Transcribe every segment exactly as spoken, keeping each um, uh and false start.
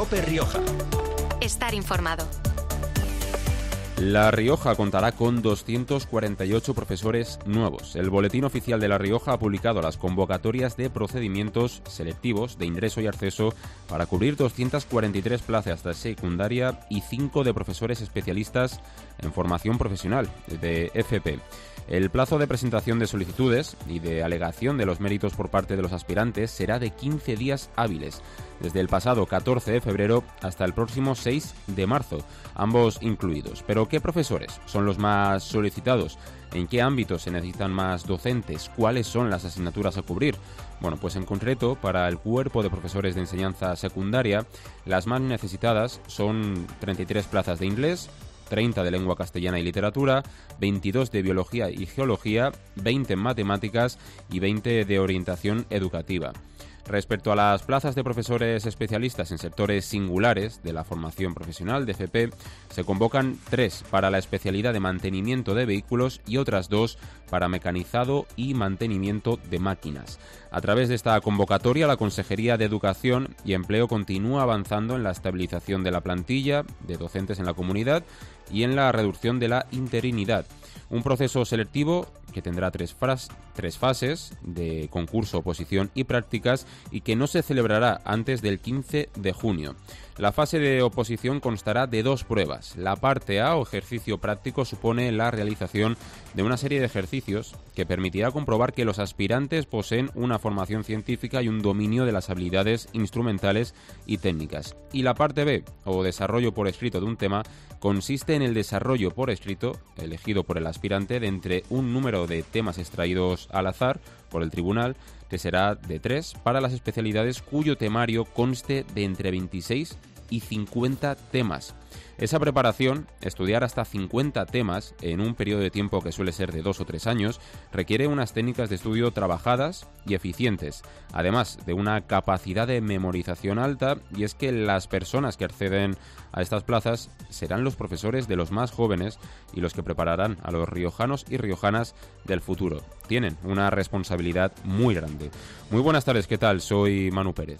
COPE Rioja. Estar informado. La Rioja contará con doscientos cuarenta y ocho profesores nuevos. El Boletín Oficial de La Rioja ha publicado las convocatorias de procedimientos selectivos de ingreso y acceso para cubrir doscientas cuarenta y tres plazas de secundaria y cinco de profesores especialistas en formación profesional, de F P. El plazo de presentación de solicitudes y de alegación de los méritos por parte de los aspirantes será de quince días hábiles, desde el pasado catorce de febrero hasta el próximo seis de marzo, ambos incluidos. Pero ¿qué profesores son los más solicitados? ¿En qué ámbitos se necesitan más docentes? ¿Cuáles son las asignaturas a cubrir? Bueno, pues en concreto, para el cuerpo de profesores de enseñanza secundaria, las más necesitadas son treinta y tres plazas de inglés, treinta de lengua castellana y literatura, veintidós de biología y geología, veinte en matemáticas y veinte de orientación educativa. Respecto a las plazas de profesores especialistas en sectores singulares de la formación profesional de F P, se convocan tres para la especialidad de mantenimiento de vehículos y otras dos para mecanizado y mantenimiento de máquinas. A través de esta convocatoria, la Consejería de Educación y Empleo continúa avanzando en la estabilización de la plantilla de docentes en la comunidad y en la reducción de la interinidad. Un proceso selectivo que tendrá tres, fras, tres fases de concurso, oposición y prácticas y que no se celebrará antes del quince de junio. La fase de oposición constará de dos pruebas. La parte A, o ejercicio práctico, supone la realización de una serie de ejercicios que permitirá comprobar que los aspirantes poseen una formación científica y un dominio de las habilidades instrumentales y técnicas. Y la parte B, o desarrollo por escrito de un tema, consiste en el desarrollo por escrito, elegido por el aspirante, de entre un número de temas extraídos al azar por el tribunal, que será de tres, para las especialidades cuyo temario conste de entre veintiséis y cincuenta temas. Esa preparación, estudiar hasta cincuenta temas en un periodo de tiempo que suele ser de dos o tres años, requiere unas técnicas de estudio trabajadas y eficientes, además de una capacidad de memorización alta, y es que las personas que acceden a estas plazas serán los profesores de los más jóvenes y los que prepararán a los riojanos y riojanas del futuro. Tienen una responsabilidad muy grande. Muy buenas tardes, ¿qué tal? Soy Manu Pérez.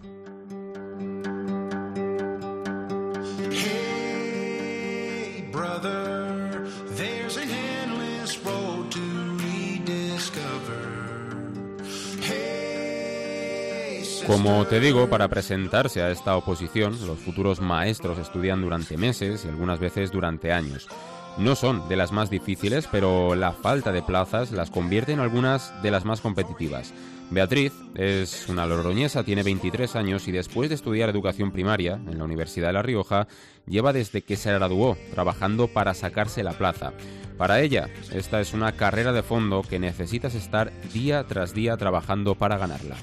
Como te digo, para presentarse a esta oposición, los futuros maestros estudian durante meses y algunas veces durante años. No son de las más difíciles, pero la falta de plazas las convierte en algunas de las más competitivas. Beatriz es una logroñesa, tiene veintitrés años y después de estudiar educación primaria en la Universidad de La Rioja, lleva desde que se graduó trabajando para sacarse la plaza. Para ella, esta es una carrera de fondo que necesitas estar día tras día trabajando para ganarla.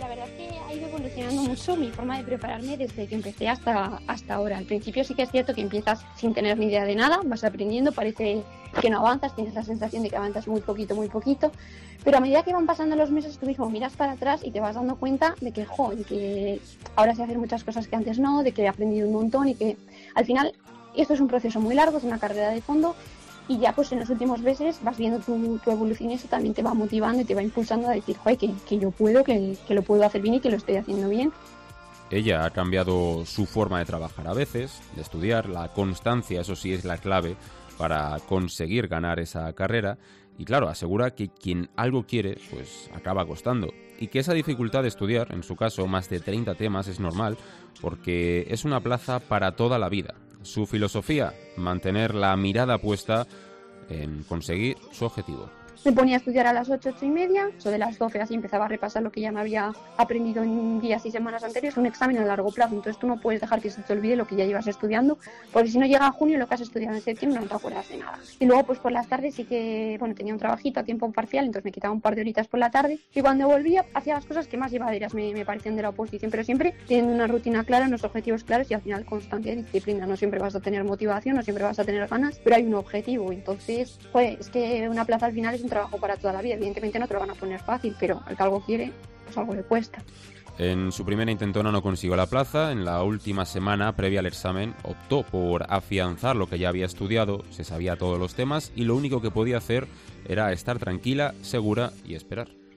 Evolucionando mucho mi forma de prepararme desde que empecé hasta, hasta ahora. Al principio sí que es cierto que empiezas sin tener ni idea de nada, vas aprendiendo, parece que no avanzas, tienes la sensación de que avanzas muy poquito, muy poquito, pero a medida que van pasando los meses tú mismo miras para atrás y te vas dando cuenta de que, jo, de que ahora sé hacer muchas cosas que antes no, de que he aprendido un montón y que al final esto es un proceso muy largo, es una carrera de fondo. Y ya pues en los últimos meses vas viendo tu, tu evolución y eso también te va motivando y te va impulsando a decir, joder, que, que yo puedo, que, que lo puedo hacer bien y que lo estoy haciendo bien. Ella ha cambiado su forma de trabajar a veces, de estudiar. La constancia, eso sí, es la clave para conseguir ganar esa carrera. Y claro, asegura que quien algo quiere, pues acaba costando. Y que esa dificultad de estudiar, en su caso más de treinta temas, es normal, porque es una plaza para toda la vida. Su filosofía, mantener la mirada puesta en conseguir su objetivo. Me ponía a estudiar a las ocho, ocho y media, sobre las doce así empezaba a repasar lo que ya me había aprendido en días y semanas anteriores, un examen a largo plazo, entonces tú no puedes dejar que se te olvide lo que ya llevas estudiando, porque si no llega a junio lo que has estudiado en septiembre no te acuerdas de nada. Y luego pues por las tardes sí que, bueno, tenía un trabajito a tiempo parcial, entonces me quitaba un par de horitas por la tarde y cuando volvía hacía las cosas que más llevaderas me, me parecían de la oposición, pero siempre teniendo una rutina clara, unos objetivos claros y al final constancia y disciplina. No siempre vas a tener motivación, no siempre vas a tener ganas, pero hay un objetivo, entonces pues es que una plaza al final es un trabajo para toda la vida. Evidentemente no te lo van a poner fácil, pero el que algo quiere, pues algo le cuesta. En su primera intentona no consiguió la plaza. En la última semana previa al examen optó por afianzar lo que ya había estudiado, se sabía todos los temas y lo único que podía hacer era estar tranquila, segura y esperar.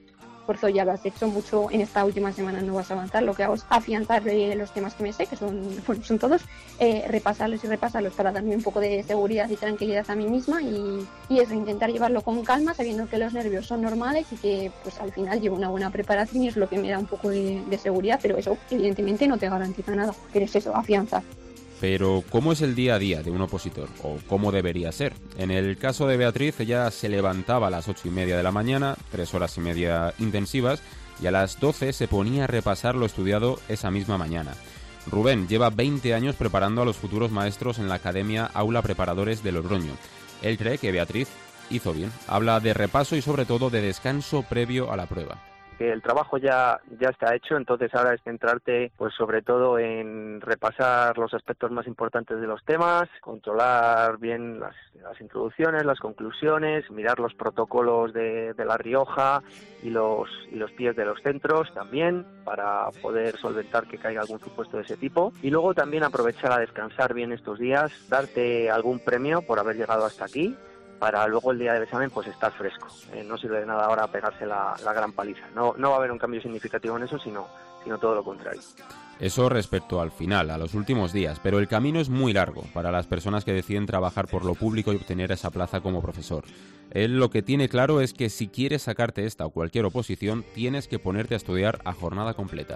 esfuerzo ya lo has hecho mucho, en esta última semana no vas a avanzar, lo que hago es afianzar eh, los temas que me sé, que son, bueno, son todos, eh, repasarlos y repasarlos para darme un poco de seguridad y tranquilidad a mí misma y, y eso, intentar llevarlo con calma, sabiendo que los nervios son normales y que pues al final llevo una buena preparación y es lo que me da un poco de, de seguridad, pero eso evidentemente no te garantiza nada, pero es eso, afianzar. Pero, ¿cómo es el día a día de un opositor? ¿O cómo debería ser? En el caso de Beatriz, ella se levantaba a las ocho y media de la mañana, tres horas y media intensivas, y a las doce se ponía a repasar lo estudiado esa misma mañana. Rubén lleva veinte años preparando a los futuros maestros en la Academia Aula Preparadores de Logroño. Él cree que Beatriz hizo bien. Habla de repaso y sobre todo de descanso previo a la prueba. Que el trabajo ya ya está hecho, entonces ahora es centrarte pues sobre todo en repasar los aspectos más importantes de los temas, controlar bien las, las introducciones, las conclusiones, mirar los protocolos de, de La Rioja y los y los pies de los centros también para poder solventar que caiga algún supuesto de ese tipo, y luego también aprovechar a descansar bien estos días, darte algún premio por haber llegado hasta aquí, para luego el día del examen pues estar fresco. Eh, no sirve de nada ahora pegarse la, la gran paliza. No, no va a haber un cambio significativo en eso, sino, sino todo lo contrario. Eso respecto al final, a los últimos días, pero el camino es muy largo para las personas que deciden trabajar por lo público y obtener esa plaza como profesor. Él lo que tiene claro es que si quieres sacarte esta o cualquier oposición, tienes que ponerte a estudiar a jornada completa.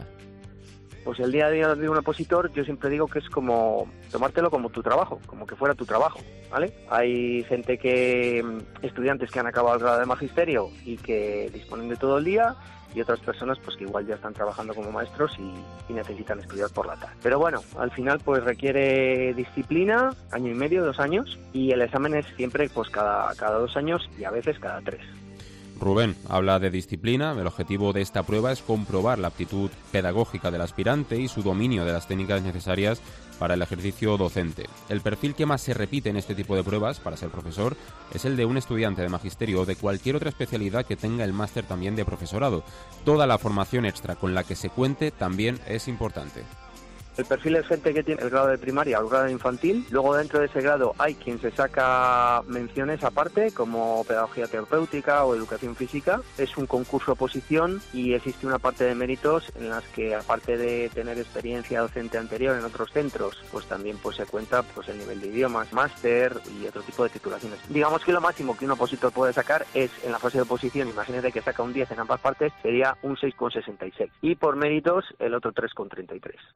Pues el día a día de un opositor yo siempre digo que es como tomártelo como tu trabajo, como que fuera tu trabajo, ¿vale? Hay gente que, estudiantes que han acabado el grado de magisterio y que disponen de todo el día, y otras personas pues que igual ya están trabajando como maestros y, y necesitan estudiar por la tarde. Pero bueno, al final pues requiere disciplina, año y medio, dos años, y el examen es siempre pues cada, cada dos años y a veces cada tres. Rubén habla de disciplina. El objetivo de esta prueba es comprobar la aptitud pedagógica del aspirante y su dominio de las técnicas necesarias para el ejercicio docente. El perfil que más se repite en este tipo de pruebas para ser profesor es el de un estudiante de magisterio o de cualquier otra especialidad que tenga el máster también de profesorado. Toda la formación extra con la que se cuente también es importante. El perfil es gente que tiene el grado de primaria o el grado de infantil. Luego dentro de ese grado hay quien se saca menciones aparte, como pedagogía terapéutica o educación física. Es un concurso oposición y existe una parte de méritos en las que, aparte de tener experiencia docente anterior en otros centros, pues también pues se cuenta pues el nivel de idiomas, máster y otro tipo de titulaciones. Digamos que lo máximo que un opositor puede sacar es, en la fase de oposición, imagínate que saca un diez en ambas partes, sería un seis coma sesenta y seis. Y por méritos el otro tres coma treinta y tres.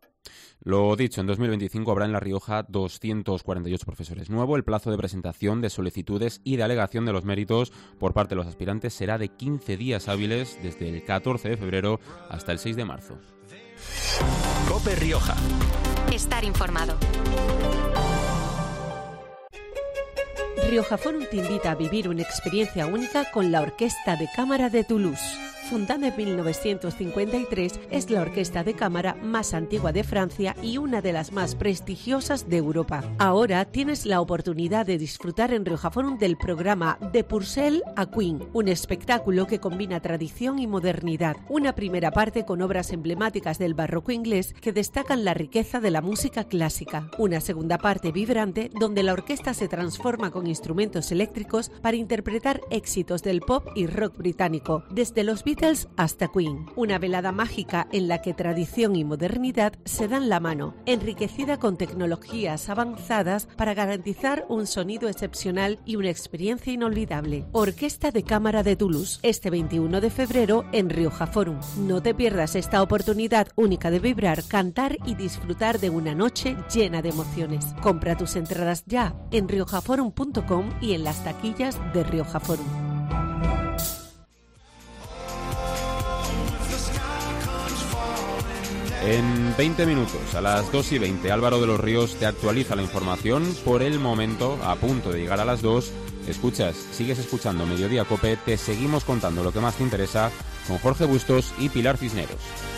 Lo dicho, en dos mil veinticinco habrá en La Rioja doscientos cuarenta y ocho profesores nuevos. El plazo de presentación de solicitudes y de alegación de los méritos por parte de los aspirantes será de quince días hábiles desde el catorce de febrero hasta el seis de marzo. COPE Rioja. Estar informado. Rioja Forum te invita a vivir una experiencia única con la Orquesta de Cámara de Toulouse. Fundada en mil novecientos cincuenta y tres, es la orquesta de cámara más antigua de Francia y una de las más prestigiosas de Europa. Ahora tienes la oportunidad de disfrutar en Rioja Forum del programa De Purcell a Queen, un espectáculo que combina tradición y modernidad. Una primera parte con obras emblemáticas del barroco inglés que destacan la riqueza de la música clásica. Una segunda parte vibrante donde la orquesta se transforma con instrumentos eléctricos para interpretar éxitos del pop y rock británico, desde los Beatles hasta Queen. Una velada mágica en la que tradición y modernidad se dan la mano, enriquecida con tecnologías avanzadas para garantizar un sonido excepcional y una experiencia inolvidable. Orquesta de Cámara de Toulouse, este veintiuno de febrero en Rioja Forum. No te pierdas esta oportunidad única de vibrar, cantar y disfrutar de una noche llena de emociones. Compra tus entradas ya en riojaforum punto com y en las taquillas de Rioja Forum. En veinte minutos, a las dos y veinte, Álvaro de los Ríos te actualiza la información. Por el momento, a punto de llegar a las dos, escuchas, sigues escuchando Mediodía COPE, te seguimos contando lo que más te interesa con Jorge Bustos y Pilar Cisneros.